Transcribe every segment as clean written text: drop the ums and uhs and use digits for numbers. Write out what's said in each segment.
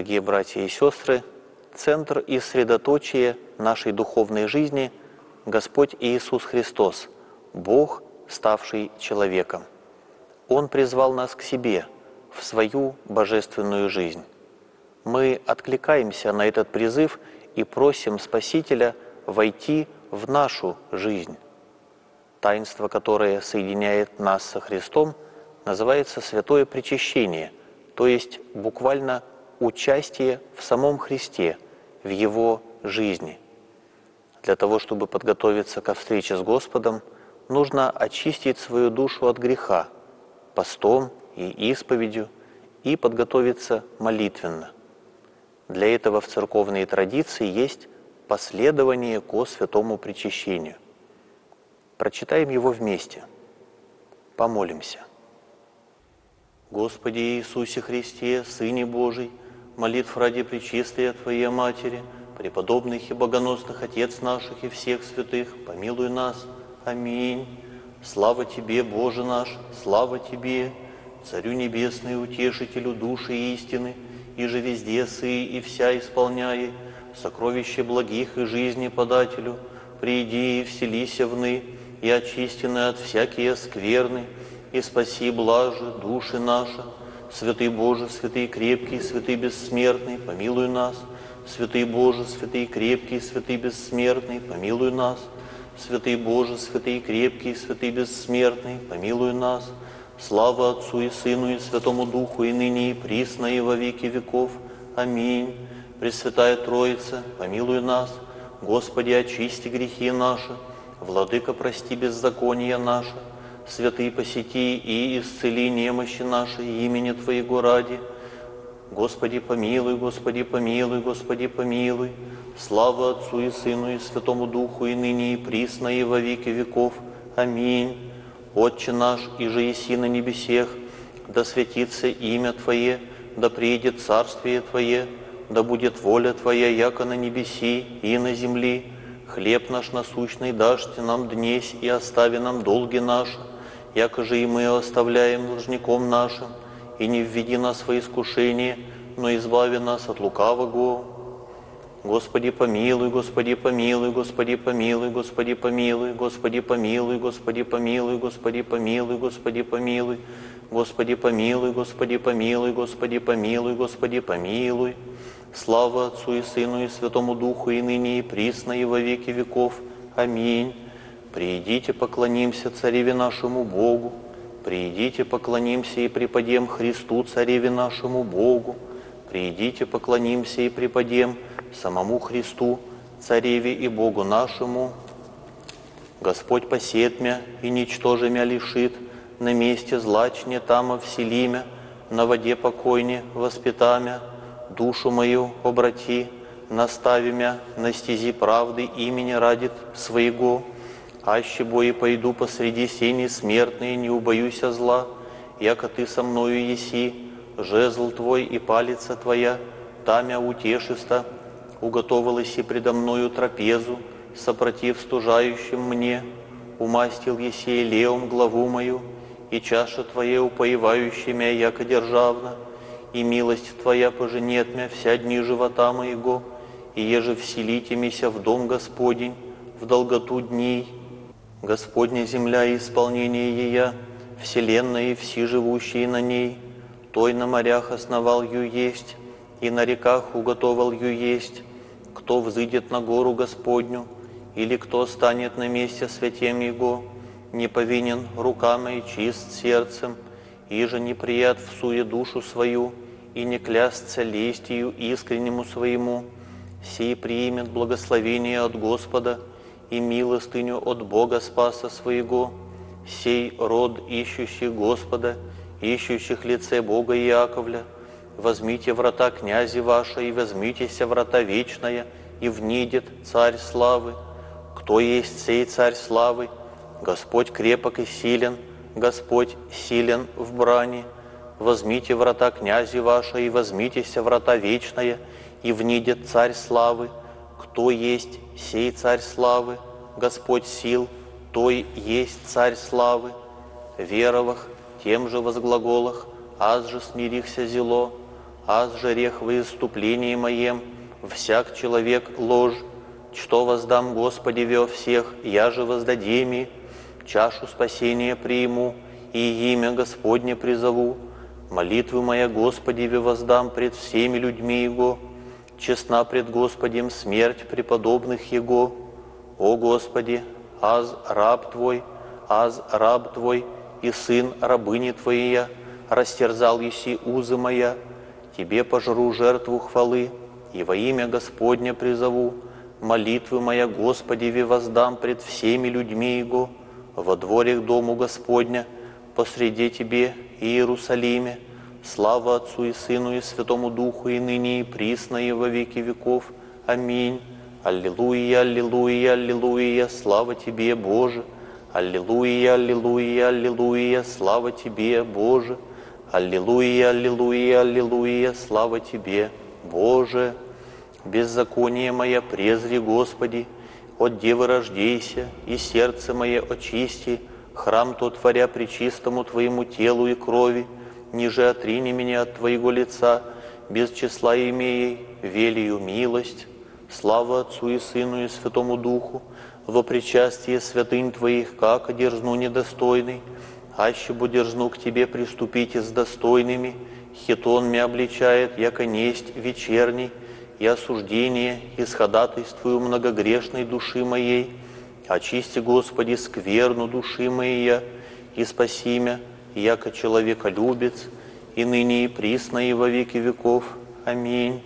Дорогие братья и сестры, центр и средоточие нашей духовной жизни – Господь Иисус Христос, Бог, ставший человеком. Он призвал нас к себе, в свою божественную жизнь. Мы откликаемся на этот призыв и просим Спасителя войти в нашу жизнь. Таинство, которое соединяет нас со Христом, называется святое причащение, то есть буквально участие в самом Христе, в Его жизни. Для того, чтобы подготовиться ко встрече с Господом, нужно очистить свою душу от греха постом и исповедью и подготовиться молитвенно. Для этого в церковной традиции есть последование ко святому причащению. Прочитаем его вместе. Помолимся. Господи Иисусе Христе, Сыне Божий, молитв ради Пречистая Твоей Матери, преподобных и богоносных Отец наших и всех святых, помилуй нас. Аминь. Слава Тебе, Боже наш, слава Тебе, Царю Небесный, Утешителю души истины, и же везде сы и вся исполняй, сокровище благих и жизни подателю, приди и вселися вны, и очистены от всякие скверны, и спаси блаже души наши. Святый Боже, святый крепкий, святый бессмертный, помилуй нас. Святый Боже, святый крепкий, святый бессмертный, помилуй нас. Святый Боже, святый крепкий, святый бессмертный, помилуй нас. Слава Отцу и Сыну и Святому Духу, и ныне и присно, и во веки веков. Аминь. Пресвятая Троица, помилуй нас. Господи, очисти грехи наши. Владыка, прости беззакония наши. Святый, посети и исцели немощи наши имени Твоего ради. Господи, помилуй, Господи, помилуй, Господи, помилуй. Слава Отцу и Сыну и Святому Духу, и ныне и присно, и во веки веков. Аминь. Отче наш, иже еси на небесех, да святится имя Твое, да приидет царствие Твое, да будет воля Твоя, яко на небеси и на земли. Хлеб наш насущный дашь нам днесь, и остави нам долги наши, яко же и мы оставляем должником нашим, и не введи нас во искушение, но избави нас от лукавого. Господи, помилуй, Господи, помилуй, Господи, помилуй, Господи, помилуй, Господи, помилуй, Господи, помилуй, Господи, помилуй, Господи, помилуй, Господи, помилуй, Господи, помилуй, Господи, помилуй, Господи, помилуй. Слава Отцу и Сыну и Святому Духу, и ныне и присно, и во веки веков. Аминь. Приидите, поклонимся Цареве нашему Богу. Приидите, поклонимся и преподем Христу, Цареве нашему Богу. Приидите, поклонимся и преподем самому Христу, Цареве и Богу нашему. Господь посет мя и ничтоже мя лишит, на месте злачне тамо вселимя, на воде покойне воспитамя, душу мою обрати, настави мя на стези правды имени ради своего. Аще бои пойду посреди сени смертные, не убоюся зла, яко Ты со мною еси, жезл Твой и палица Твоя, тамя утешиста, уготовилась и предо мною трапезу, сопротив стужающим мне, умастил еси левом главу мою, и чаша Твоя упоевающая мя, яко державна, и милость Твоя поженет мя вся дни живота моего, и еже вселите мися в дом Господень, в долготу дней. Господня земля и исполнение ея, вселенная и все живущие на ней, той на морях основал ю есть, и на реках уготовал ю есть. Кто взыдет на гору Господню, или кто станет на месте святем Его, не повинен руками и чист сердцем, иже не прият в суе душу свою, и не клястся лестью искреннему своему, сей примет благословение от Господа и милостыню от Бога Спаса своего, сей род ищущих Господа, ищущих лице Бога Иаковля. Возьмите врата князи ваши, и возьмитеся врата вечная, и внидет Царь славы. Кто есть сей Царь славы? Господь крепок и силен, Господь силен в брани. Возьмите врата князи ваши, и возьмитеся врата вечная, и внидет Царь славы. Кто есть сей Царь славы? Господь сил, той есть Царь славы. Веровах, тем же возглаголах, аз же смирихся зело, аз же рех во исступлении моем, всяк человек ложь, что воздам Господи во всех, я же воздадеми, чашу спасения приму, и имя Господне призову. Молитвы моя Господи воздам пред всеми людьми Его, честна пред Господем смерть преподобных Его. О Господи, аз раб Твой, и сын рабыни Твоей, растерзал еси узы моя, Тебе пожру жертву хвалы, и во имя Господне призову. Молитвы моя Господи воздам пред всеми людьми Его, во дворях дому Господня, посреди Тебе, Иерусалиме. Слава Отцу и Сыну и Святому Духу, и ныне и присно, и во веки веков. Аминь. Аллилуйя, аллилуйя, аллилуйя, слава Тебе, Боже. Аллилуйя, аллилуйя, аллилуйя, слава Тебе, Боже. Аллилуйя, аллилуйя, аллилуйя, слава Тебе, Боже. Беззаконие мое презри, Господи, от девы рождейся, и сердце мое очисти, храм тот творя пречистому Твоему телу и крови, ниже отрини меня от Твоего лица, без числа имеей, велию милость. Слава Отцу и Сыну и Святому Духу, во причастие святынь Твоих, как одерзну недостойный, аще бо дерзну к Тебе приступить с достойными, хитон меня обличает, яко несть вечерний, и осуждение, исходатайствую многогрешной души моей. Очисти, Господи, скверну души моей, и спаси мя, яко человеколюбец, и ныне и присно, и во веки веков. Аминь.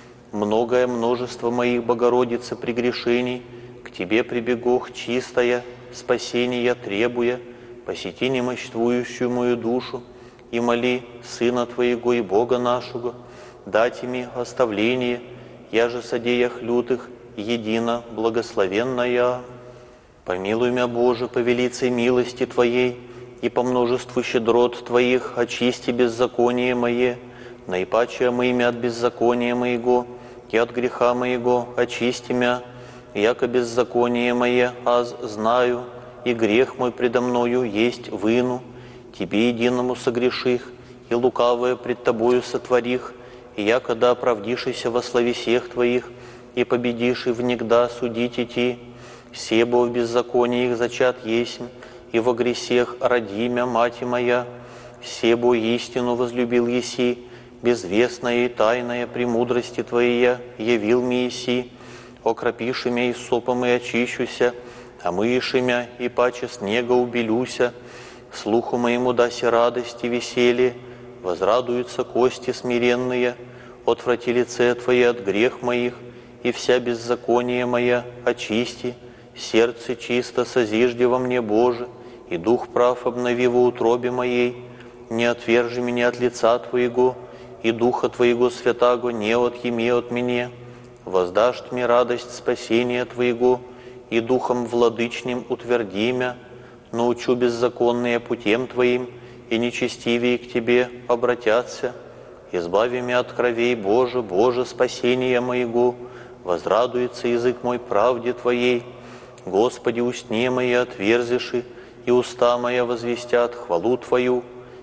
Многое множество моих, Богородицы, прегрешений, к Тебе прибегох чистая, спасения требуя, посети немощствующую мою душу, и моли Сына Твоего и Бога нашего, дать ими оставление, я же содеях лютых, едино благословенная. Помилуй мя, Боже, по велицей милости Твоей, и по множеству щедрот Твоих очисти беззаконие мое, наипаче омыми от беззакония моего, и от греха моего очисти мя, яко беззаконие мое аз знаю, и грех мой предо мною есть выну, Тебе единому согреших, и лукавое пред Тобою сотворих, и яко да оправдишися во словесех Твоих, и победишь, и внегда судить идти, себо в беззаконии их зачат есмь, и во гресех роди мя, мать моя, себо истину возлюбил еси, безвестная и тайная премудрости Твоей явил мне еси, окропиши мя и сопом и очищуся, омыиши мя и паче снега убелюся, слуху моему даси радость и веселье, возрадуются кости смиренные, отврати лице Твое от грех моих, и вся беззаконие моя очисти, сердце чисто созижди во мне, Боже, и дух прав обнови во утробе моей, не отвержи меня от лица Твоего, и Духа Твоего Святаго не отъеми от меня, воздашь мне радость спасения Твоего, и Духом владычным утверди мя, научу беззаконные путем Твоим, и нечестивее к Тебе обратятся. Избави меня от кровей, Боже, Боже, спасения моего, возрадуется язык мой правде Твоей. Господи, устне мои отверзиши, и уста моя возвестят хвалу Твою.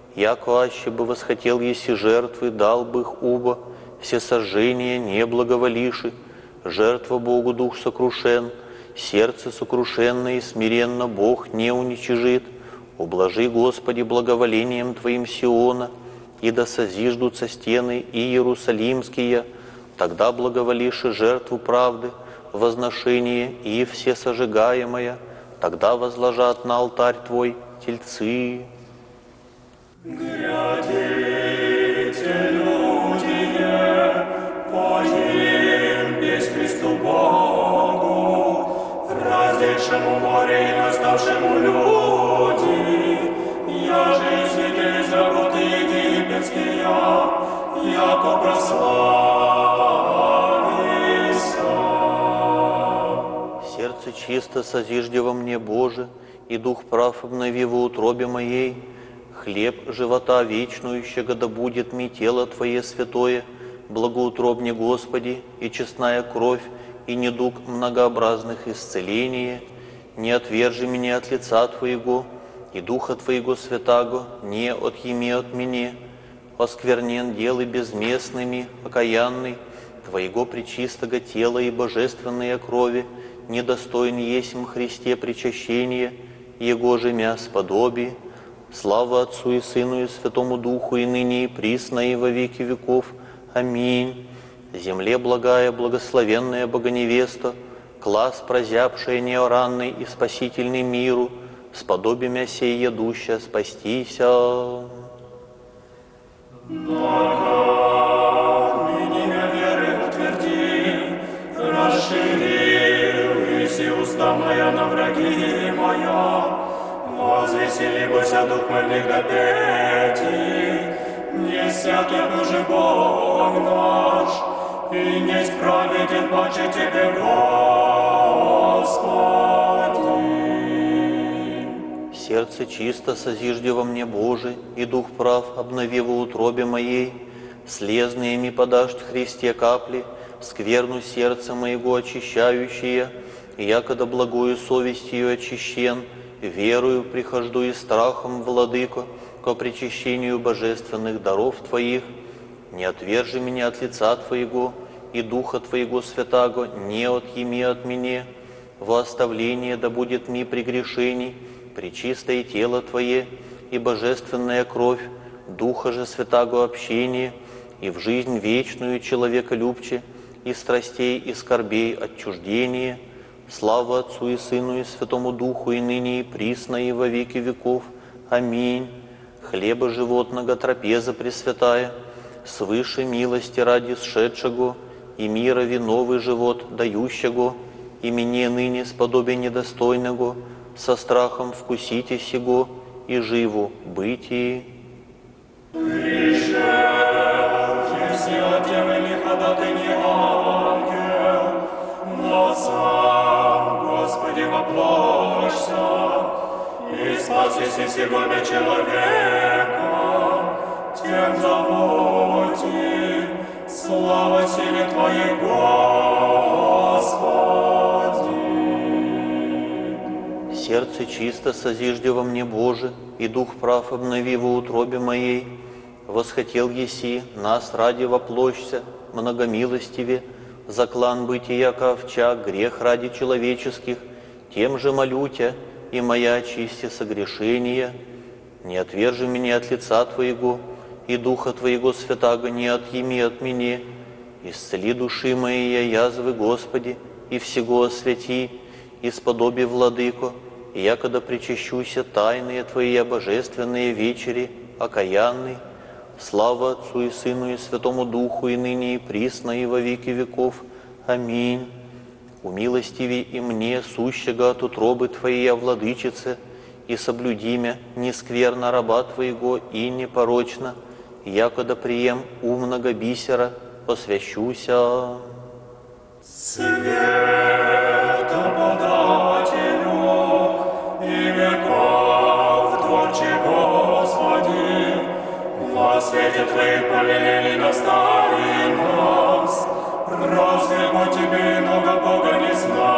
Яко аще бы восхотел еси жертвы, дал бы их убо, все сожжения не благоволиши. Жертва Богу дух сокрушен, сердце сокрушенное и смиренно Бог не уничижит. Ублажи, Господи, благоволением Твоим Сиона, и да созиждутся стены иерусалимские, тогда благоволиши жертву правды, возношение и все сожигаемое, тогда возложат на алтарь Твой тельцы. Грядите, люди, поим без Христу Богу, раздельшему море и наставшему люди, я же изведи из работы египетские, яко прославися. Сердце чисто созижди во мне, Боже, и дух прав обнови во утробе моей. Хлеб живота вечнующего да будет ми тело Твое святое, благоутробне, Господи, и честная кровь, и недуг многообразных исцеления. Не отвержи меня от лица Твоего, и Духа Твоего Святаго не отъеми от меня. осквернен делы безместными, окаянный, Твоего пречистого тела и божественной крови, недостоин есмь Христе причащения, Его же мяс подобие. Слава Отцу и Сыну и Святому Духу, и ныне и присно, и во веки веков. Аминь. Земле благая, благословенная Богоневеста, класс прозябшая неоранный и спасительный миру, сподобимя сей едуща спастися. Имя веры утверди, расшири, и уста моя на враги моя, возвесели быся дух мой до пети, не всякий Божий Бог наш, и не справеден паче Тебе, Господи. Сердце чисто созижди во мне, Боже, и дух прав обнови во утробе моей. Слезные ми подашь Христе капли, скверну сердца моего очищающие, и якода благою совестью очищен, верою прихожду и страхом, Владыко, ко причащению божественных даров Твоих. Не отвержи меня от лица Твоего, и Духа Твоего Святаго не отъеми от меня. Во оставление да будет ми прегрешений, пречистое тело Твое и божественная кровь, Духа же Святаго общение, и в жизнь вечную человеколюбче, и страстей, и скорбей отчуждение. Слава Отцу и Сыну и Святому Духу, и ныне и присно, и во веки веков. Аминь. Хлеба животного трапеза пресвятая, свыше милости ради сшедшего, и мира виновый живот дающего, и мне ныне сподобие недостойного, со страхом вкусите сего, и живу бытии. Если отдельный ходатай не ангел, но сам, Господи, воплощься, и спаси всего человека, тем заводи, слава силе Твоей, Господи. Сердце чисто созижди во мне, Боже, и дух прав обнови во утробе моей. Восхотел еси, нас ради воплощся, многомилостиве, за клан бытия ковча, грех ради человеческих, тем же молю Тя, и моя очисти согрешения. Не отвержи меня от лица Твоего, и Духа Твоего Святаго не отъеми от меня. Исцели души моей язвы, Господи, и всего освяти, и сподоби, Владыко, и якода причащуся тайные Твои божественные вечери, окаянный. Слава Отцу и Сыну и Святому Духу, и ныне и присно, и во веки веков. Аминь. Умилостиви и мне, сущего от утробы Твоей, Владычице, и соблюди мя нескверно раба Твоего и непорочно, якода прием умного бисера, посвящуся. Света подателю и веков творче, Господи, во свете Твоих повелели настави нас, разве по Тебе много Бога не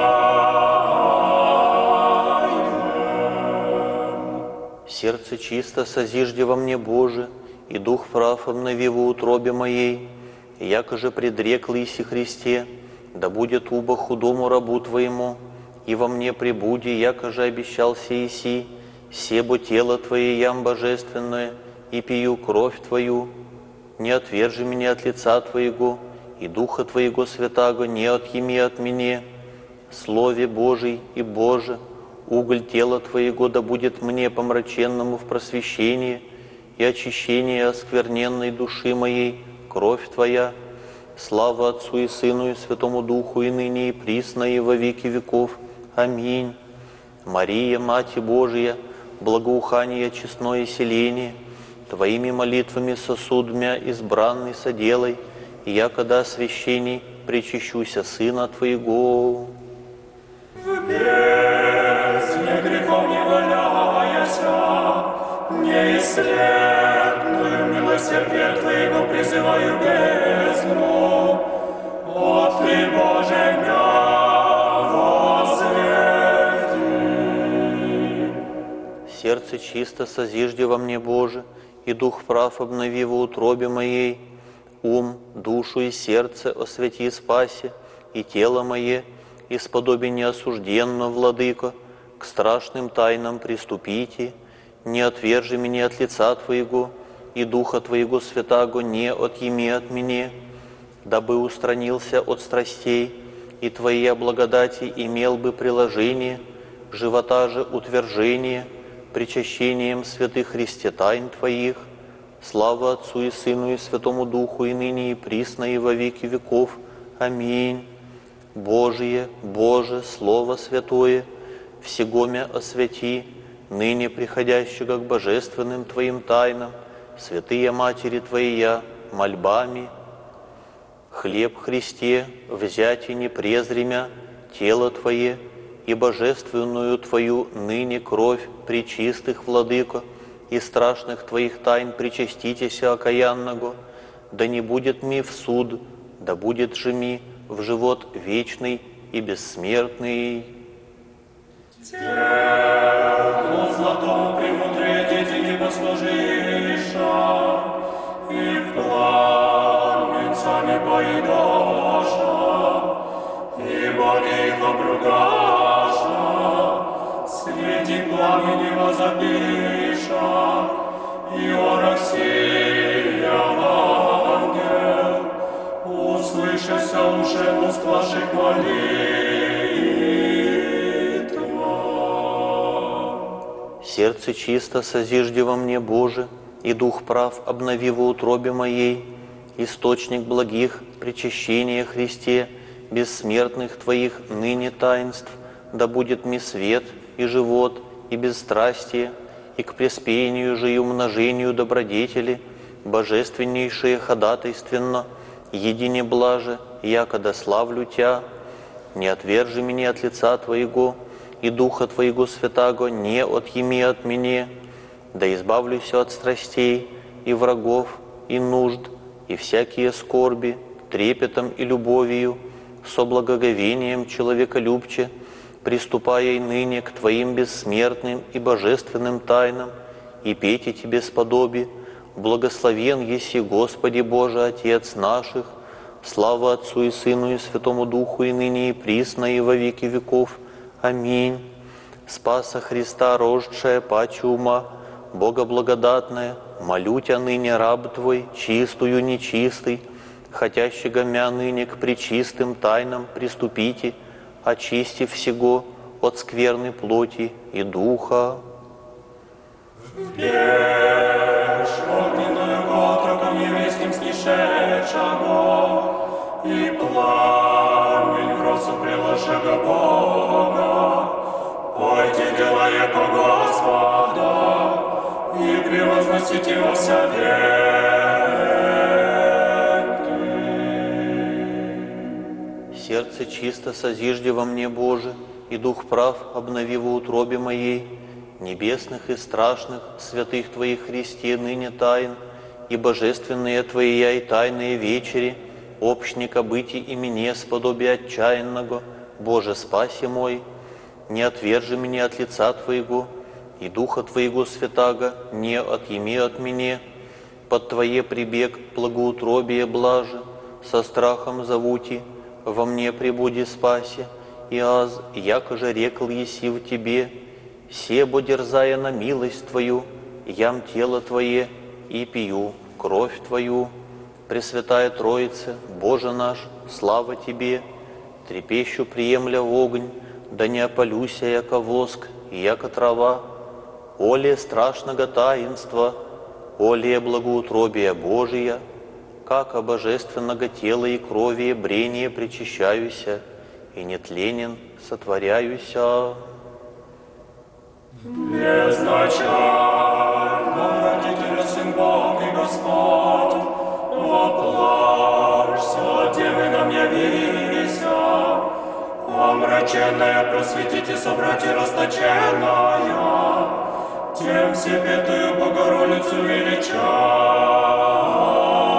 знаем? Сердце чисто созижди во мне, Боже, и дух прав обнови во утробе моей, яко же предрекл Иси Христе, да будет убо худому рабу Твоему, и во мне пребуди, яко же обещался Иси, себо тело Твое ям божественное, и пью кровь Твою. Не отвержи меня от лица Твоего, и Духа Твоего Святаго не отъеми от меня. Слове Божий и Боже, уголь тела Твоего да будет мне помраченному в просвещении и очищение оскверненной души моей, кровь Твоя. Слава Отцу и Сыну и Святому Духу, и ныне и присно, и во веки веков. Аминь. Мария, Мать Божия, благоухание честное селение, Твоими молитвами сосуд мя избранный соделай, и якода освящений причащуся Сына Твоего. В бездне грехов не валяяся, неисследную милосердие Твоего призываю бездну. Отли, Боже, мя возведи. Сердце чисто созижди во мне, Боже, и дух прав обнови во утробе моей. Ум, душу и сердце освяти спаси, и тело мое, исподоби неосужденно, владыко, к страшным тайнам приступите, не отвержи меня от лица Твоего, и Духа Твоего Святаго не отъеми от меня, дабы устранился от страстей, и Твоя благодати имел бы приложение, живота же утверждение, причащением святых Христе тайн Твоих. Слава Отцу и Сыну и Святому Духу, и ныне и присно, и во веки веков. Аминь. Божие, Боже, Слово Святое, всего мя освяти, ныне приходящего к божественным Твоим тайнам, святые Матери Твоя, мольбами. Хлеб Христе, взять и не презри мя, тело Твое, и божественную Твою ныне кровь пречистых, владыко, и страшных Твоих тайн причаститеся окаянного, да не будет ми в суд, да будет же ми в живот вечный и бессмертный. Телу златому премудрее дети не послужиша, и в пламенцами поедоша, и боги их обругаша, среди пламени возопиша, и о Россия ангел, услышася уже уст ваших молитва. Сердце чисто созижди во мне, Боже, и дух прав обнови во утробе моей, источник благих причащения Христе, бессмертных Твоих ныне таинств, да будет ми свет и живот, и бесстрастие, и к преспению же и умножению добродетели, божественнейшее ходатайственно, едине блаже, якода славлю Тя, не отвержи меня от лица Твоего, и Духа Твоего Святаго не отъеми от меня, да избавлюся от страстей, и врагов, и нужд, и всякие скорби, трепетом и любовью, со благоговением человеколюбче, приступая и ныне к Твоим бессмертным и божественным тайнам, и пейте Тебе сподоби, благословен еси, Господи Боже, Отец наших, слава Отцу и Сыну и Святому Духу, и ныне и присно, и во веки веков. Аминь. Спаса Христа, рождшая паче ума, Бога благодатная, молю Тя ныне раб Твой, чистую нечистый, хотящего мя ныне к пречистым тайнам приступите, очистив всего от скверной плоти и духа. Вбежь огненную отроком еврейским снишедшего, и пламень в росу приложего Бога. Пойте, дела яко Господа, и превозносите во вся веки. Сердце чисто созижди во мне, Боже, и дух прав обнови во утробе моей, небесных и страшных, святых Твоих Христе ныне тайн, и божественные Твоя и тайные вечери, общника быти и мне сподоби отчаянного, Боже, спаси мой, не отвержи меня от лица Твоего, и Духа Твоего Святаго не отъеми от меня, под Твое прибег благоутробие блаже, со страхом зовути, во мне прибуди спаси, и аз, яко же рекл еси в Тебе, себо дерзая на милость Твою, ям тело Твое и пью кровь Твою. Пресвятая Троица, Боже наш, слава Тебе, трепещу приемля огонь, да не опалюся, яко воск, яко трава, оле страшного таинства, оле благоутробия Божия, как о божественного тела и крови брение причащаюся, и нетленен сотворяюся. Безначально родителя Сын Бог и Господь, воплашься, девы нам явися, омраченная просветите, собратья расточенная, тем всепетую Богородицу величай.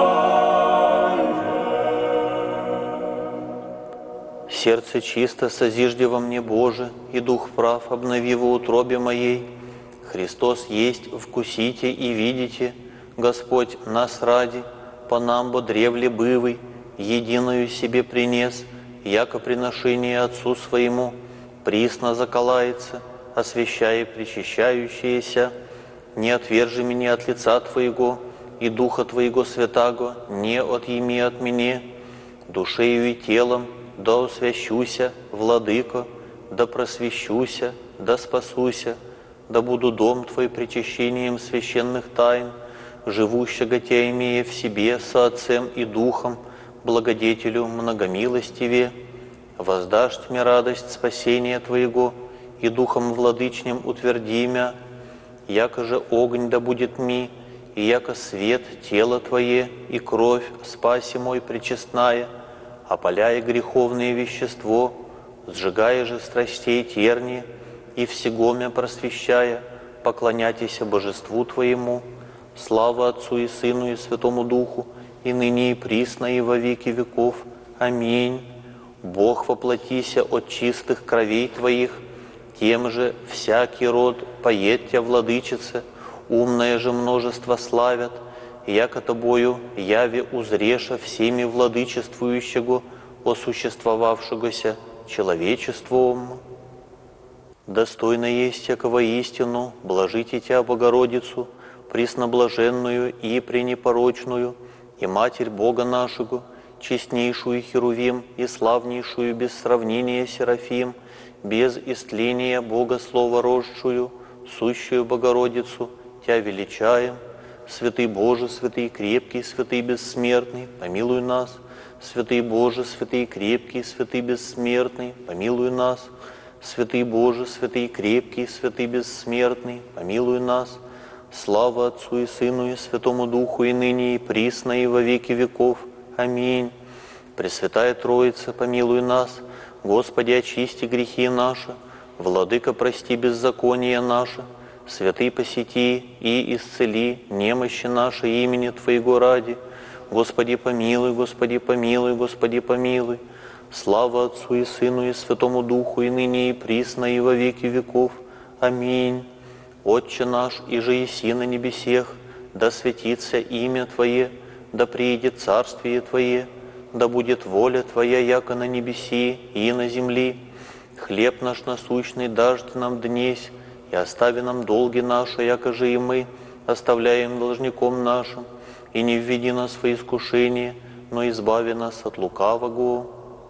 Сердце чисто созижди во мне, Боже, и дух прав обнови во утробе моей. Христос есть, вкусите и видите, Господь нас ради, по нам бо древле бывый, единую себе принес, яко приношение Отцу Своему, присно заколается, освящая причащающееся. Не отвержи меня от лица Твоего, и Духа Твоего Святаго не отъеми от меня, душею и телом да освящуся, Владыко, да просвещуся, да спасуся, да буду дом Твой причащением священных тайн, живущего Тя имея в себе со Отцем и Духом, благодетелю многомилостиве. Воздашь мне радость спасения Твоего, и Духом Владычним утверди мя, яко же огонь да будет ми, и яко свет тело Твое, и кровь спаси мой пречестная, опаляя греховное вещество, сжигая же страстей тернии, и всего мя просвещая, поклоняйтесь Божеству Твоему. Слава Отцу и Сыну и Святому Духу, и ныне и присно, и во веки веков. Аминь. Бог, воплотися от чистых кровей Твоих, тем же всякий род поет Тя, Владычице, умное же множество славят, яко Тобою яви узреша всеми владычествующего, осуществовавшегося человечеством. Достойно есть якого истину, блажите Тя, Богородицу, пресноблаженную и пренепорочную, и Матерь Бога нашего, честнейшую Херувим и славнейшую без сравнения Серафим, без истления Бога Слова рожшую, сущую Богородицу, Тя величаем. Святый Боже, святый крепкий, святый бессмертный, помилуй нас. Святый Боже, святый крепкий, святый бессмертный, помилуй нас. Святый Боже, святый крепкий, святый бессмертный, помилуй нас. Слава Отцу и Сыну и Святому Духу, и ныне, и присно, и во веки веков. Аминь. Пресвятая Троица, помилуй нас. Господи, очисти грехи наши. Владыка, прости беззакония наши. Святый, посети и исцели немощи наши имени Твоего ради. Господи, помилуй, Господи, помилуй, Господи, помилуй. Слава Отцу и Сыну и Святому Духу, и ныне, и присно, и во веки веков. Аминь. Отче наш, иже еси на небесех, да святится имя Твое, да приидет царствие Твое, да будет воля Твоя, яко на небеси и на земли. Хлеб наш насущный дашь нам днесь, и остави нам долги наши, яко же и мы оставляем должником нашим, и не введи нас во искушение, но избави нас от лукавого.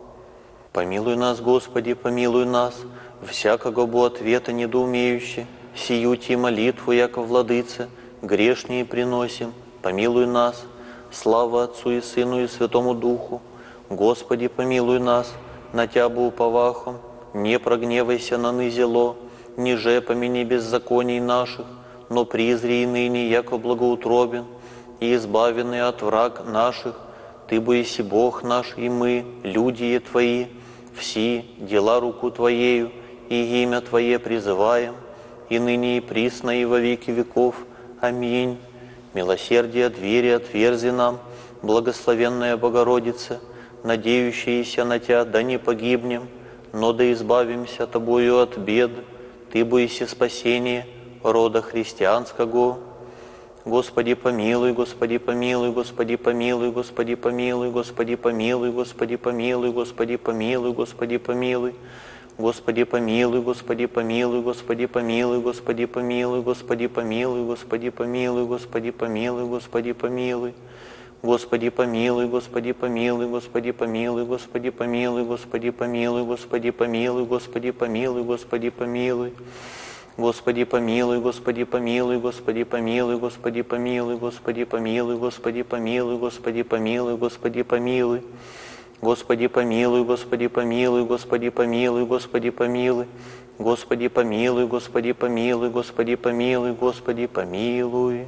Помилуй нас, Господи, помилуй нас, всякого бо ответа недоумеющий, сию Ти молитву, яко владыце, грешние приносим, помилуй нас. Слава Отцу и Сыну и Святому Духу. Господи, помилуй нас, на Тя бо уповахом, не прогневайся на нызело, ниже помяни беззаконий наших, но призри и ныне, яко благоутробен, и избавенный от враг наших, Ты бы еси Бог наш, и мы, люди Твои, все дела руку Твоею, и имя Твое призываем, и ныне и присно, и во веки веков. Аминь. Милосердие двери отверзи нам, благословенная Богородица, надеющаяся на Тя, да не погибнем, но да избавимся Тобою от бед. Ты бы еси спасение рода христианского. Господи, помилуй, Господи, помилуй, Господи, помилуй, Господи, помилуй, Господи, помилуй, Господи, помилуй, Господи, помилуй, Господи, помилуй. Господи, помилуй, Господи, помилуй, Господи, помилуй, Господи, помилуй, Господи, помилуй, Господи, помилуй, Господи, помилуй, Господи, помилуй. Господи, помилуй, Господи, помилуй, Господи, помилуй, Господи, помилуй, Господи, помилуй, Господи, помилуй, Господи, помилуй, Господи, помилуй. Господи, помилуй, Господи, помилуй, Господи, помилуй, Господи, помилуй, Господи, помилуй, Господи, помилуй, Господи, помилуй, Господи, помилуй. Господи, помилуй, Господи, помилуй, Господи, помилуй, Господи, помилуй. Господи, помилуй, Господи, помилуй, Господи, помилуй, Господи, помилуй.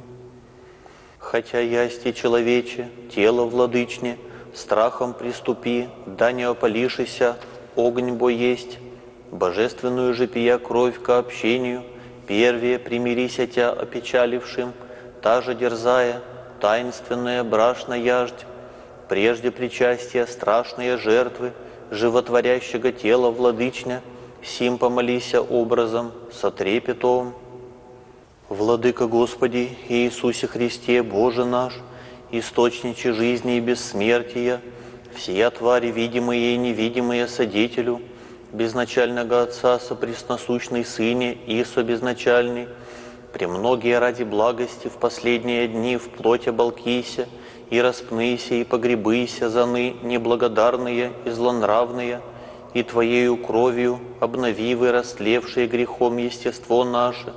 Хотя ясти человече, тело владычне, страхом приступи, да не опалишися, огонь бо есть. Божественную же пия кровь ко общению, первее примирися Тя опечалившим, та же дерзая, таинственная брашна яждь, прежде причастия страшные жертвы, животворящего тела владычня, сим помолися образом со трепетом. Владыка Господи Иисусе Христе, Боже наш, источниче жизни и бессмертия, всея твари, видимые и невидимые, содетелю, безначального Отца, сопресносущный Сыне и собезначальный, премногие ради благости в последние дни в плоть оболкися, и распнися, и погребыся заны неблагодарные и злонравные, и Твоею кровью обновивы растлевшие грехом естество наше.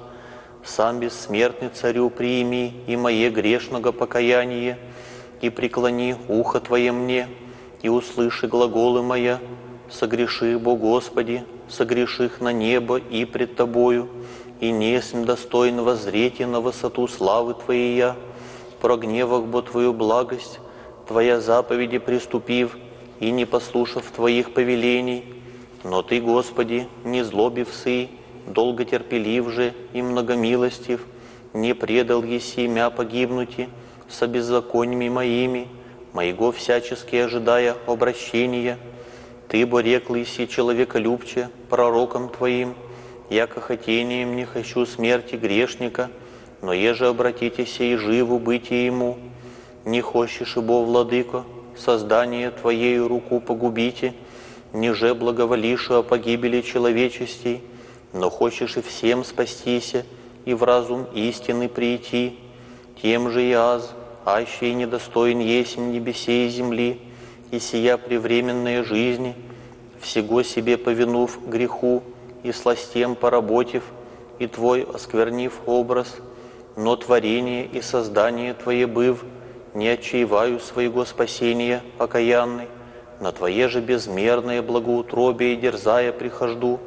Сам бессмертный Царю прими и мое грешного покаяние, и преклони ухо Твое мне, и услыши глаголы моя, согреши, Бо Господи, согреших на небо и пред Тобою, и не см достоин воззреть на высоту славы Твоей я, прогневах Бо Твою благость, Твоя заповеди приступив, и не послушав Твоих повелений. Но Ты, Господи, не злобивсы, долготерпелив же и многомилостив, не предал еси мя погибнути со беззакониями моими, моего всячески ожидая обращения. Ты, бо рекл еси человеколюбче пророком Твоим, яко хотением не хочу смерти грешника, но еже обратитесь и живу бытие ему. Не хочешь, ибо, Владыко, создание Твоею руку погубите, ниже благоволишу о погибели человечестей, но хочешь и всем спастися, и в разум истины прийти. Тем же и аз, аще и недостоин есмь небесей и земли, и сия превременная жизни, всего себе повинув греху, и сластем поработив, и Твой осквернив образ, но творение и создание Твое быв, не отчаиваю своего спасения покаянный, на Твое же безмерное благоутробие дерзая прихожду.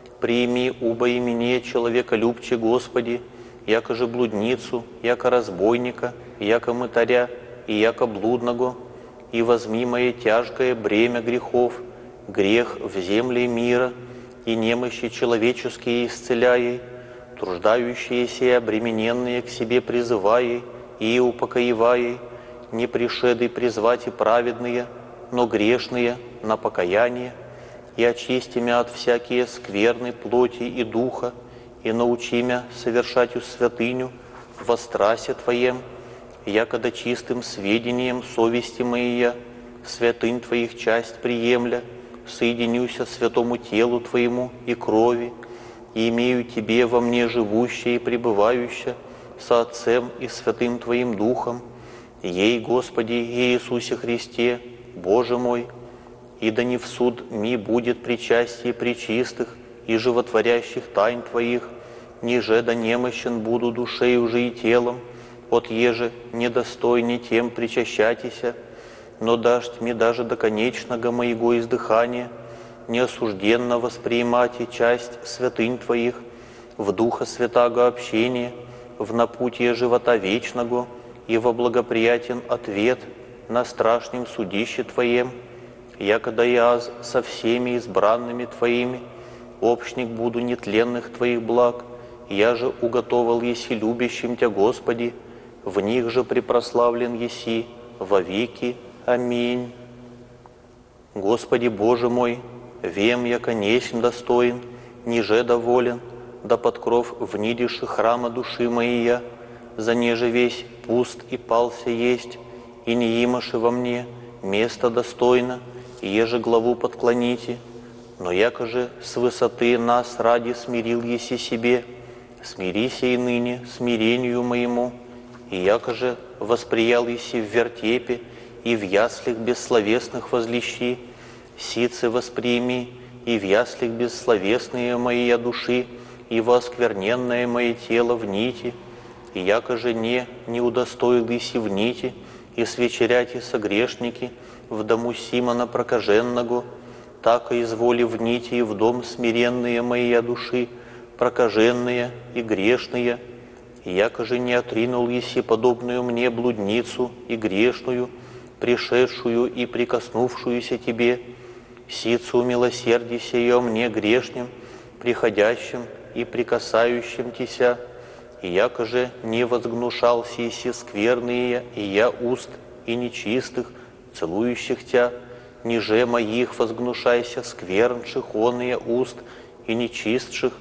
Прими убо и мне, человеколюбче, Господи, яко же блудницу, яко разбойника, яко мытаря, и яко блудного, и возьми мое тяжкое бремя грехов, грех в земле мира, и немощи человеческие исцеляй, труждающиеся и обремененные к себе призывай, и упокоивай, не пришедый призвать и праведные, но грешные на покаяние, и очисти мя от всякие скверной плоти и духа, и научи мя совершать святыню во страсе Твоем, якода чистым сведением совести моей, святынь Твоих часть приемля, соединюся святому телу Твоему и крови, и имею Тебе во мне живущее и пребывающее со Отцем и Святым Твоим Духом, ей, Господи Иисусе Христе, Боже мой, и да не в суд ми будет причастие пречистых и животворящих тайн Твоих, ниже да немощен буду душею же и телом, от еже недостойни тем причащатися, но дашь мне даже до конечного моего издыхания, неосужденно восприимать и часть святынь Твоих, в Духа Святаго общения, в напутие живота вечного и во благоприятен ответ на страшном судище Твоем, якода я со всеми избранными Твоими, общник буду нетленных Твоих благ, я же уготовал еси любящим Тя, Господи, в них же препрославлен еси во веки. Аминь. Господи Боже мой, вем, яко несмь достоин, ниже доволен, да под кров внидиши храма души моей я, за неже весь пуст и пался есть, и не имаши во мне место достойно, и еже главу подклоните, но яко же с высоты нас ради смирил еси себе, смирися и ныне смирению моему, и яко же восприял еси в вертепе и в яслях бессловесных возлещи, сицы восприми и в яслях бессловесные мои души, и воскверненное мое тело в нити, и яко же не удостоил еси в нити, и свечеряти согрешники в дому Симона прокаженного, так и изволи в нити и в дом смиренные мои души, прокаженные и грешные, и яко же не отринул еси подобную мне блудницу и грешную, пришедшую и прикоснувшуюся Тебе, сицу милосердися и о мне грешнем, приходящим и прикасающим Тися, и яко же не возгнушался еси скверные, и я уст и нечистых, целующих Тя, ниже моих возгнушайся сквернших оные уст и нечистших,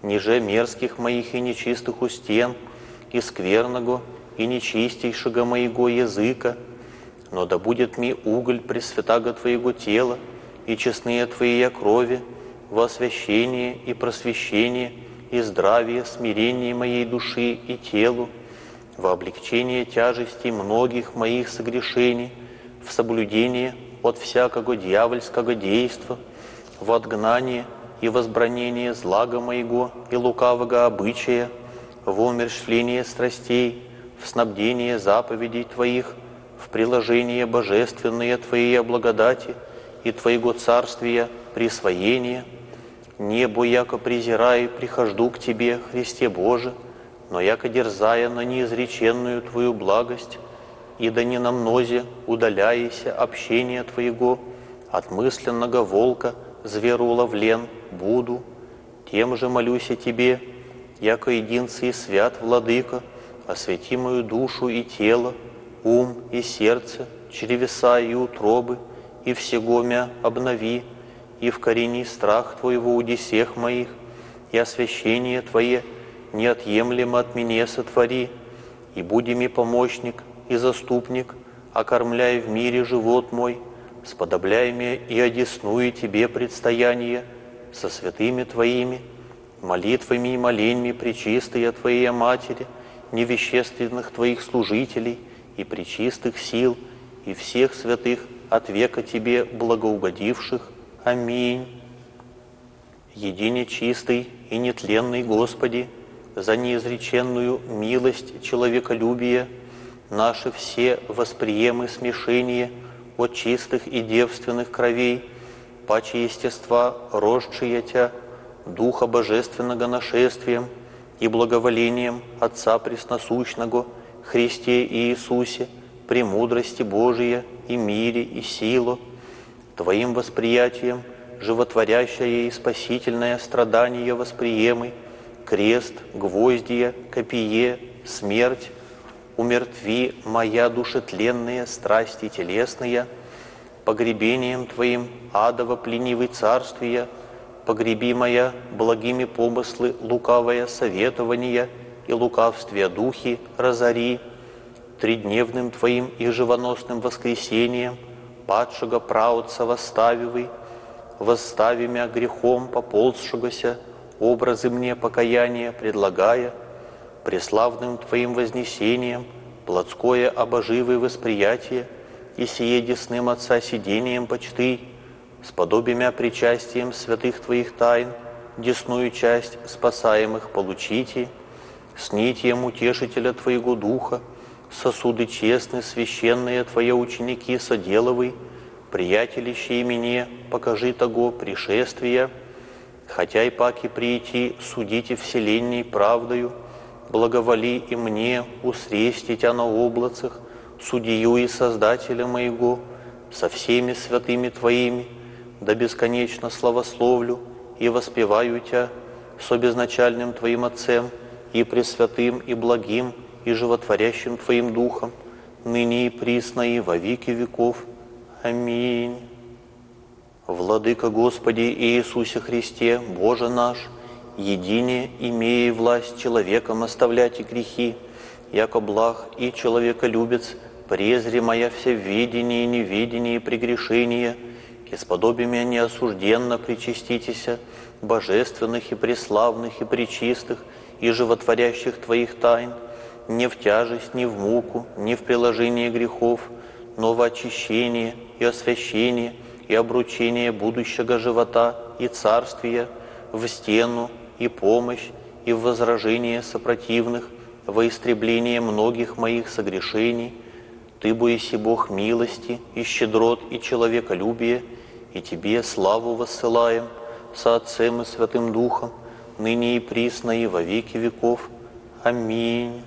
ниже мерзких моих и нечистых устен, и скверного, и нечистейшего моего языка, но да будет ми уголь пресвятаго Твоего тела, и честные Твоя крови, во освящение и просвещение, и здравие, смирение моей души и телу, во облегчение тяжестей многих моих согрешений, в соблюдение от всякого дьявольского действа, в отгнание и возбранение злага моего и лукавого обычая, в умерщвление страстей, в снабдение заповедей Твоих, в приложение божественные Твоей благодати и Твоего царствия присвоения. Небо, яко презираю, прихожду к Тебе, Христе Боже, но яко дерзая на неизреченную Твою благость, и да не на мнозе удаляйся общения Твоего, от мысленного волка звероуловлен буду. Тем же молюсь о Тебе, яко единцы и свят Владыка, освети мою душу и тело, ум и сердце, чревеса и утробы, и всего мя обнови, и вкорени страх Твоего уди всех моих, и освящение Твое неотъемлемо от меня сотвори, и буди ми помощник и заступник, окормляй в мире живот мой, сподобляй меня и одесную Тебе предстояние со святыми Твоими, молитвами и моленьми пречистые Твоей Матери, невещественных Твоих служителей и пречистых сил, и всех святых от века Тебе благоугодивших. Аминь. Едине чистый и нетленный Господи, за неизреченную милость человеколюбия, наши все восприемы смешения от чистых и девственных кровей, паче естества росшие Тя, Духа Божественного нашествием и благоволением Отца Пресносущного, Христе и Иисусе, премудрости Божия и мире и силу, Твоим восприятием животворящее и спасительное страдание восприемы, крест, гвоздья, копие, смерть, умертви моя душетленные страсти телесные, погребением Твоим адово пленивый царствия, погреби моя благими помыслы лукавое советование и лукавствия духи разори, тридневным Твоим и живоносным воскресением падшего праотца восставивый, восстави мя грехом поползшегося, образы мне покаяния предлагая, преславным Твоим вознесением, плотское обоживое восприятие и сие десным Отца сидением почты, сподобимя причастием святых Твоих тайн, десную часть спасаемых получите, с нитием утешителя Твоего Духа, сосуды честны, священные Твои ученики соделывай, приятелище мне покажи того пришествия, хотя и паки прийти судите вселенней правдою, благоволи и мне усрестить на облацах, судью и Создателя моего, со всеми святыми Твоими, да бесконечно славословлю и воспеваю Тя со безначальным Твоим Отцем и пресвятым и благим и животворящим Твоим Духом, ныне и присно и во веки веков. Аминь. Владыка Господи Иисусе Христе, Боже наш, едине имея власть человеком оставлять и грехи, яко благ и человеколюбец, презри моя всеведение и неведение и прегрешение, и сподобимя неосужденно причаститеся божественных и преславных и пречистых и животворящих Твоих тайн, не в тяжесть, не в муку, не в приложение грехов, но в очищение и освящение и обручение будущего живота и царствия, в стену и помощь, и в возражение сопротивных, во истребление многих моих согрешений. Ты, боиси Бог милости и щедрот и человеколюбия, и Тебе славу воссылаем со Отцем и Святым Духом, ныне и присно и во веки веков. Аминь.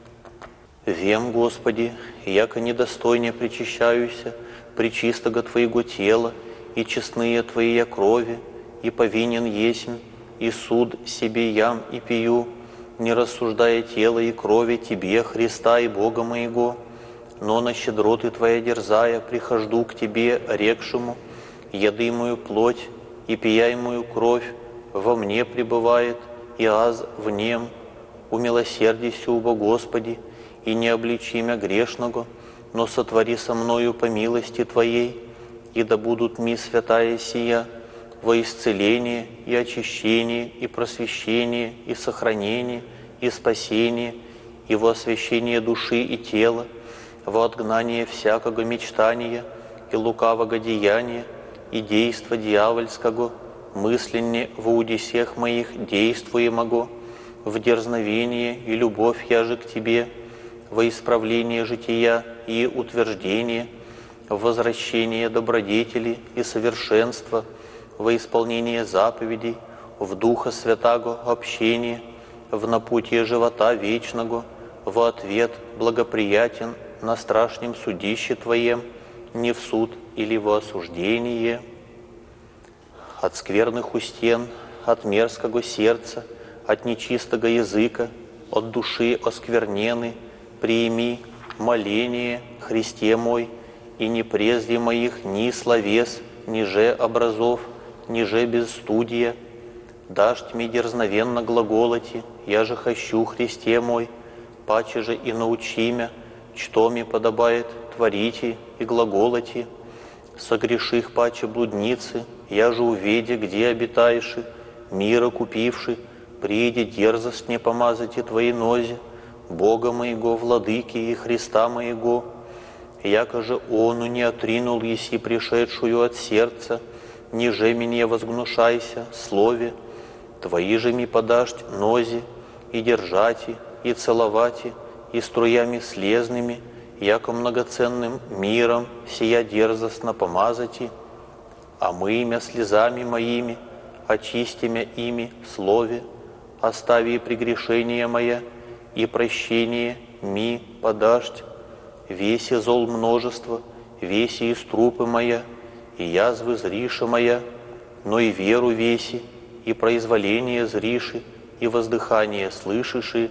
Вем, Господи, яко недостойне причащаюся пречистого Твоего тела и честные Твоя крови, и повинен есмь, и суд себе ям и пью, не рассуждая тела и крови Тебе, Христа и Бога моего, но на щедроты Твоя дерзая прихожду к Тебе, рекшему, едымую плоть и пияемую кровь во мне пребывает, и аз в нем, умилосердися убо Господи, и не обличи мя грешного, но сотвори со мною по милости Твоей, и да будут ми святая сия во исцеление и очищение, и просвещение, и сохранение, и спасение, и во освящение души и тела, во отгнание всякого мечтания и лукавого деяния, и действа дьявольского, мысленне во удесех моих действуемого, в дерзновение и любовь я же к Тебе, во исправление жития и утверждение, в возвращение добродетели и совершенства, во исполнение заповедей, в Духа Святаго общение, в напутие живота вечного, во ответ благоприятен на страшном судище Твоем, не в суд или во осуждение. От скверных устен, от мерзкого сердца, от нечистого языка, от души осквернены, приими моление, Христе мой, и не прежде моих ни словес, ни же образов, ни же безстудия. Дашь мне дерзновенно глаголоти, я же хочу, Христе мой, паче же и научи мя, что мне подобает творите и глаголоти. Согреших паче блудницы, я же уведе, где обитаешь, мира купивши, прииде дерзость не помазати Твоей нозе, Бога моего, Владыки и Христа моего, яко же Ону не отринул еси пришедшую от сердца, ниже меня возгнушайся, слове, Твои же ми подашь нозе, и держати, и целовати, и струями слезными, яко многоценным миром сия дерзостно помазати, а мы имя слезами моими, очистимя ими слове, остави прегрешение мое, и прощение ми подашь, веси зол множество, веси из трупы моя, и язвы зриша моя, но и веру веси, и произволение зриши, и воздыхание слышиши.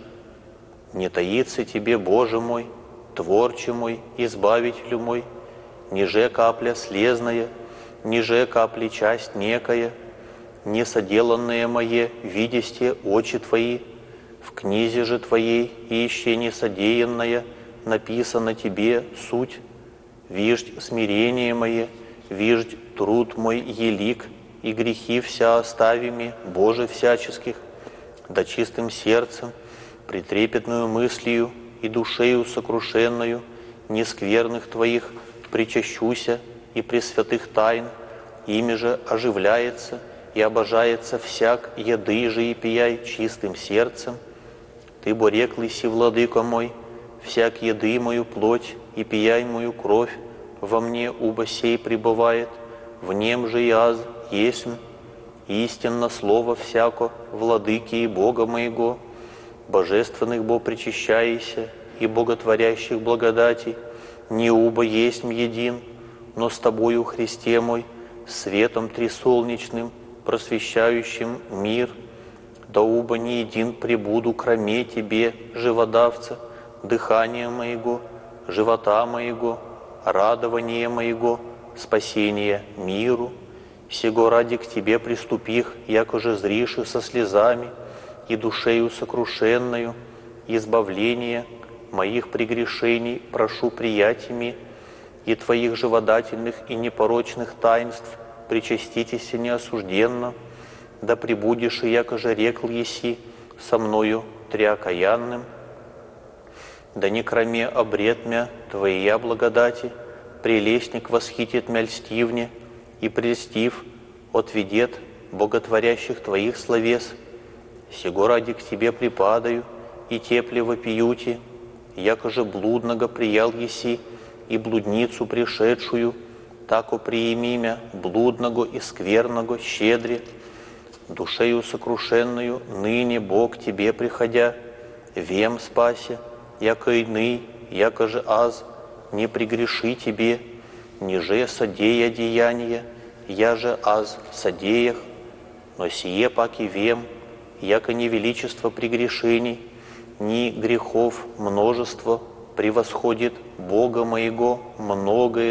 Не таится Тебе, Боже мой, Творче мой, Избавителю мой, ниже капля слезная, ниже капли часть некая, не соделанное мое, видесте очи Твои, в книзе же Твоей и еще не содеянная, написано Тебе суть, виждь смирение мое, виждь труд мой елик, и грехи вся оставими, Боже всяческих, да чистым сердцем, притрепетную мыслью и душею сокрушенную, нескверных Твоих причащуся и пресвятых тайн, ими же оживляется и обожается всяк, еды же и пияй чистым сердцем. Ты бо реклый си, Владыко мой, всяк еды мою плоть и пияй мою кровь, во мне убо сей пребывает, в нем же и аз есмь, истинно слово всяко, Владыки и Бога моего, божественных бо причащайся и боготворящих благодатей, не убо есмь един, но с Тобою, Христе мой, светом трисолнечным, просвещающим мир, да убо не един пребуду кроме Тебе, живодавца, дыхания моего, живота моего, радования моего, спасения миру. Сего ради к Тебе приступих, яко же зриши со слезами и душею сокрушенную, избавления моих прегрешений прошу приятиями и Твоих живодательных и непорочных таинств причаститесь неосужденно, да пребудешь и яко же рекл еси со мною триокаянным, да не кроме обред мя Твоя благодати, прелестник восхитит мя льстивне, и прельстив отведет боготворящих Твоих словес. Сего ради к Тебе припадаю, и тепле вопиюти, яко же блудного приял еси, и блудницу пришедшую, тако приими мя блудного и скверного щедре, душею сокрушенную ныне Бог Тебе приходя, вем спася, яко иный, яко же аз, не прегреши Тебе, ниже содея деяния, я же аз содеях, но сие паки вем, яко не величество прегрешений, ни грехов множество превосходит Бога моего многое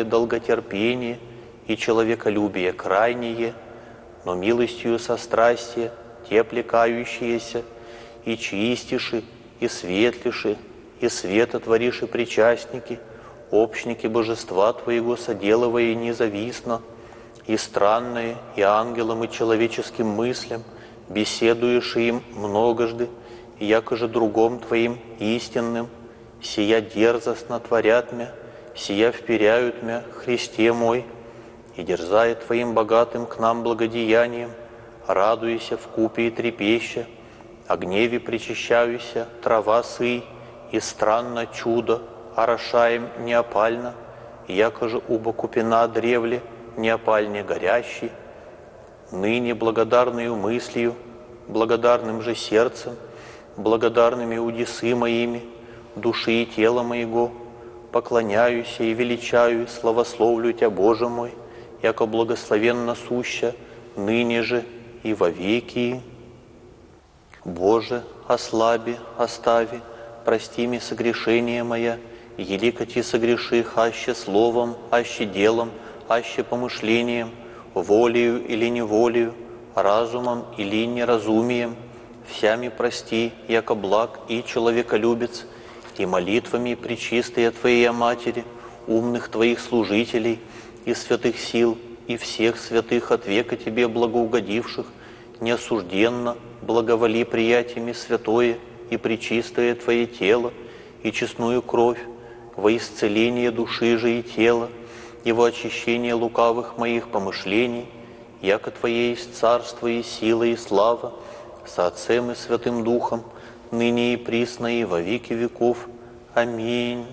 долготерпение и человеколюбие крайнее, но милостью сострастия те облекающиеся, и чистиши, и светлиши, и света твориши причастники, общники божества Твоего соделывая независно, и странное, и ангелам, и человеческим мыслям, беседуешь им многожды, и якоже другом Твоим истинным, сия дерзостно творят мя, сия вперяют мя, Христе мой, и дерзая Твоим богатым к нам благодеянием, радуйся вкупе и трепеща, о гневе причащаюся, трава сый, и странно чудо, орошаем неопально, якоже убо купина древле, неопальне горящий, ныне благодарною мыслью, благодарным же сердцем, благодарными удесы моими, души и тела моего, поклоняюсь и величаю, и славословлю Тя, Боже мой, яко благословенно суща, ныне же и вовеки. Боже, ослаби, остави, прости ми согрешение моя, еликоти согреших, аще словом, аще делом, аще помышлением, волею или неволею, разумом или неразумием, всями прости, яко благ и человеколюбец, и молитвами пречистые Твоей Матери, умных Твоих служителей и святых сил, и всех святых от века Тебе благоугодивших, неосужденно благоволи приятиями святое и пречистое Твое тело и честную кровь во исцеление души же и тела, и во очищение лукавых моих помышлений, яко Твое есть царство и сила и слава, со Отцем и Святым Духом, ныне и присно и во веки веков. Аминь.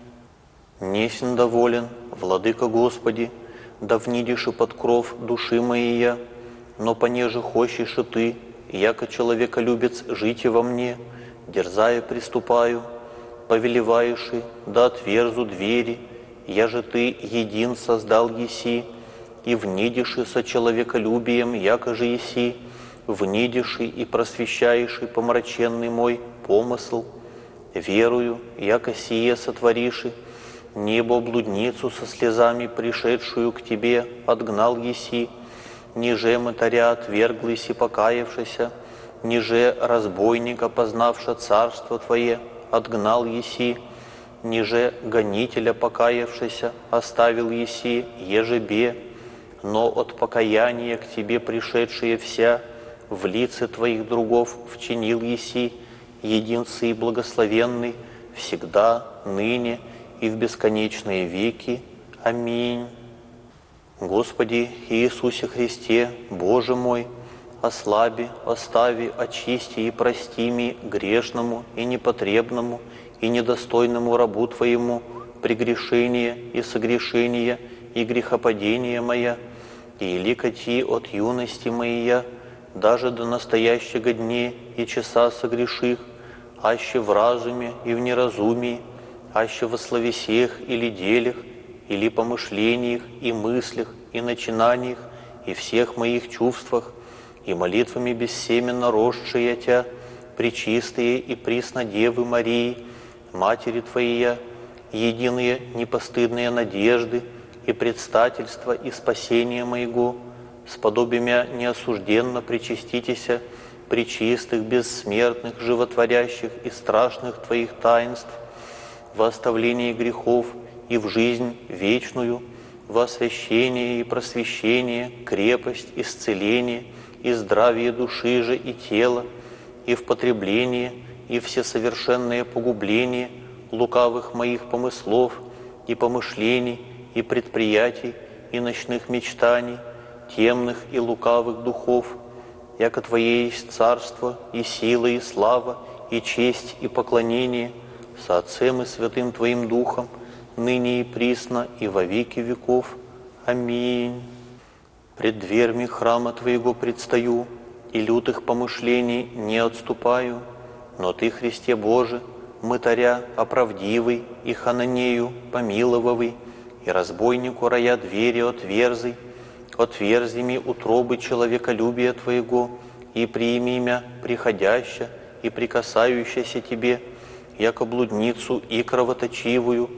Несен доволен, Владыка Господи, да внидишь и под кров души моей я, но понеже хочешь и Ты, яко человеколюбец, жите во мне, дерзая приступаю, повелеваешь и, да отверзу двери, я же Ты един создал еси, и внидишь и со человеколюбием, яко же еси, внидишь и просвещаешь и помраченный мой помысл, верую, яко сие сотворишь, небо блудницу со слезами пришедшую к Тебе отгнал еси, ниже мытаря отверглась и покаявшися, ниже разбойника, познавша царство Твое, отгнал еси, ниже гонителя покаявшися, оставил еси, ежебе, но от покаяния к Тебе пришедшие вся, в лице Твоих другов вчинил еси, единцы и благословенный, всегда, ныне и в бесконечные веки. Аминь. Господи Иисусе Христе, Боже мой, ослаби, остави, очисти и прости ми грешному и непотребному и недостойному рабу Твоему прегрешение и согрешение и грехопадение моя, и ликоти от юности моей, даже до настоящего дня и часа согреших, аще в разуме и в неразумии, аще во словесеях или делях, или помышлениях и мыслях и начинаниях и всех моих чувствах, и молитвами бессеменно росшие Тя, пречистые и приснодевы Марии, Матери Твоей, единые непостыдные надежды и предстательства и спасения моего, сподобимя неосужденно причаститеся пречистых, бессмертных, животворящих и страшных Твоих таинств, во оставлении грехов и в жизнь вечную, во освящение и просвещение, крепость, исцеление и здравие души же и тела, и в потребление, и всесовершенное погубление лукавых моих помыслов и помышлений, и предприятий, и ночных мечтаний, темных и лукавых духов, яко Твое есть царство, и сила, и слава, и честь, и поклонение, со Отцем и Святым Твоим Духом, ныне и присно, и во веки веков. Аминь. Пред дверьми храма Твоего предстаю, и лютых помышлений не отступаю, но Ты, Христе Боже, мытаря оправдивый, и хананею помиловавый, и разбойнику рая двери отверзый, отверзи ми утробы человеколюбия Твоего, и прими мя приходяща и прикасающаяся Тебе, яко блудницу и кровоточивую,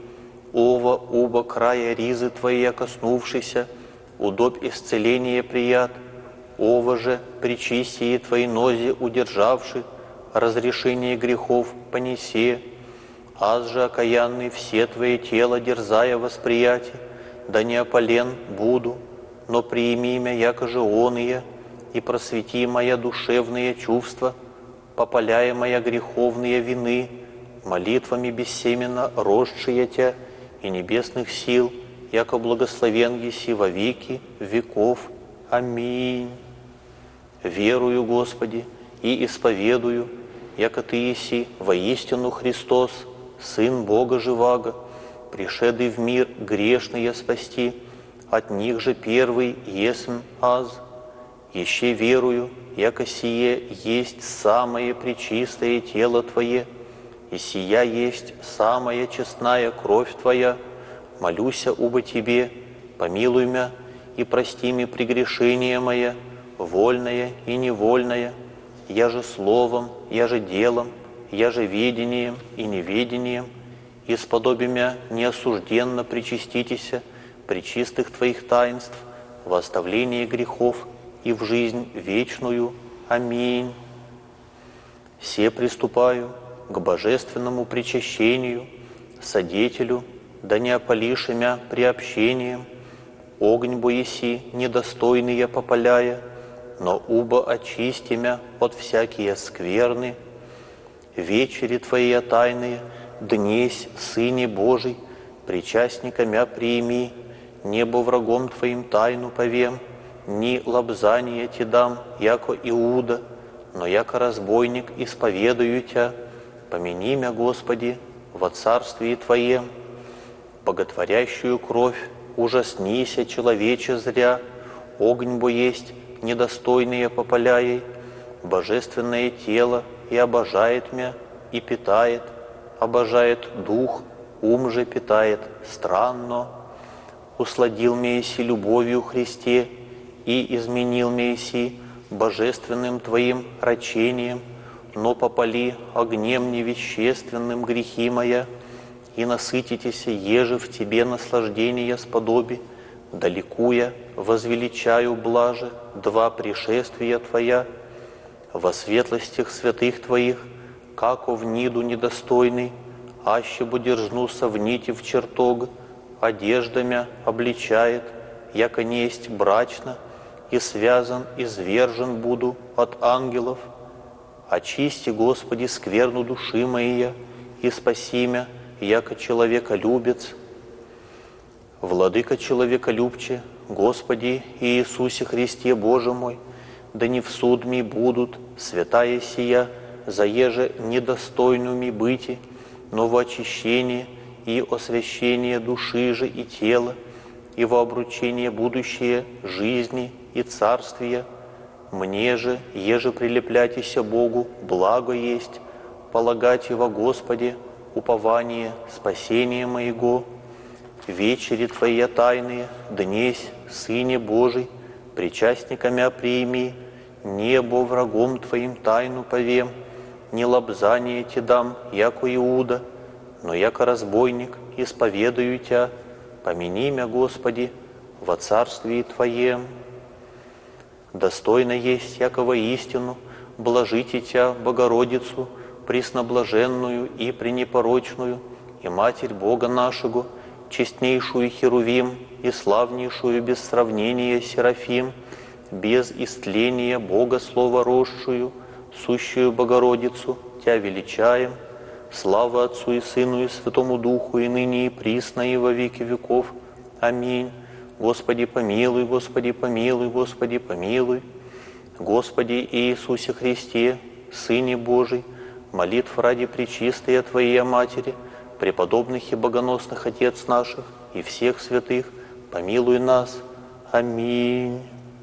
оба края ризы Твоей коснувшися, удобь исцеления прият, Ова же, причистие Твоей нозе удержавши, разрешение грехов понеси, аз же окаянный все Твое тело, дерзая восприятие, да не опален буду, но приими мя, яко же оные, и просвети моя душевные чувства, попаляя моя греховные вины, молитвами бессеменно росшие Тя и небесных сил, яко благословен еси во веки веков. Аминь. Верую, Господи, и исповедую, яко Ты еси воистину Христос, Сын Бога живаго, пришедший в мир грешные спасти, от них же первый есмь аз. Еще верую, яко сие есть самое пречистое тело Твое, и сия есть самая честная кровь Твоя. Молюся убо Тебе, помилуй мя и прости ми прегрешения моя, вольное и невольное, я же словом, я же делом, я же ведением и неведением, и сподоби мя неосужденно причаститеся пречистых Твоих таинств во оставление грехов и в жизнь вечную. Аминь. Се приступаю к божественному причащению, содетелю, да не опалиши мя приобщением, огонь бо еси недостойный я попаляя, но убо очисти мя от всякие скверны. Вечери Твои тайные, днесь, Сыне Божий, причастника мя приими, небо врагом Твоим тайну повем, ни лобзания Ти дам, яко Иуда, но яко разбойник исповедую Тя, помяни мя, Господи, во царствии Твоем. Боготворящую кровь ужаснися, человече зря, огонь бо есть недостойные попаляй, божественное тело и обожает мя, и питает, обожает дух, ум же питает странно. Усладил мя еси любовью Христе, и изменил мя еси божественным Твоим рачением, но попали огнем невещественным грехи моя, и насытитеся, еже в Тебе наслаждение сподоби, далекуя, возвеличаю блаже два пришествия Твоя, во светлостях святых Твоих, како в ниду недостойный, аще бо дерзнуся в нити в чертог, одеждамя обличает, яко несть брачно, и связан, и звержен буду от ангелов. Очисти, Господи, скверну души моей, и спаси мя, яко человеколюбец. Владыка человеколюбче, Господи Иисусе Христе Боже мой, да не в суд ми будут святая сия, заеже недостойную ми быти, но в очищение и освящение души же и тела, и во обручение будущее жизни и царствия. Мне же, еже прилепляйтеся Богу, благо есть, полагать его Господе, упование, спасение моего. Вечери Твои тайные, днесь, Сыне Божий, причастника мя приими, небо врагом Твоим тайну повем, не лобзание Ти дам, яко Иуда, но яко разбойник исповедую Тя, помяни мя, Господи, во царствии Твоем. Достойно есть, яко воистину, блажите Тя, Богородицу, пресноблаженную и пренепорочную, и Матерь Бога нашего, честнейшую Херувим и славнейшую без сравнения Серафим, без истления Бога Слова росшую, сущую Богородицу, Тя величаем. Слава Отцу и Сыну и Святому Духу, и ныне и присно, и во веки веков. Аминь. Господи, помилуй, Господи, помилуй, Господи, помилуй. Господи Иисусе Христе, Сыне Божий, молитв ради пречистая Твоей Матери, преподобных и богоносных Отец наших и всех святых, помилуй нас. Аминь.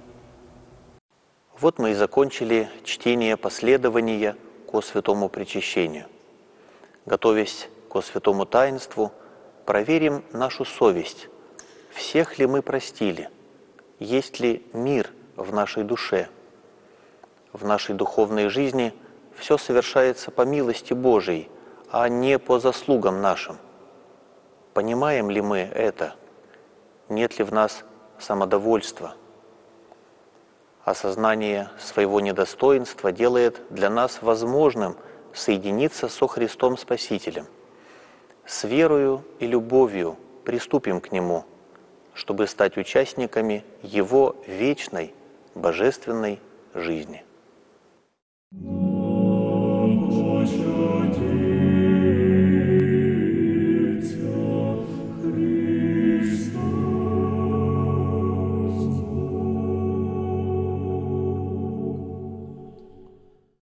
Вот мы и закончили чтение последования ко святому причащению. Готовясь ко святому таинству, проверим нашу совесть. Всех ли мы простили? Есть ли мир в нашей душе? В нашей духовной жизни все совершается по милости Божией, а не по заслугам нашим. Понимаем ли мы это? Нет ли в нас самодовольства? Осознание своего недостоинства делает для нас возможным соединиться со Христом Спасителем. С верою и любовью приступим к Нему, чтобы стать участниками Его вечной, божественной жизни. Господи.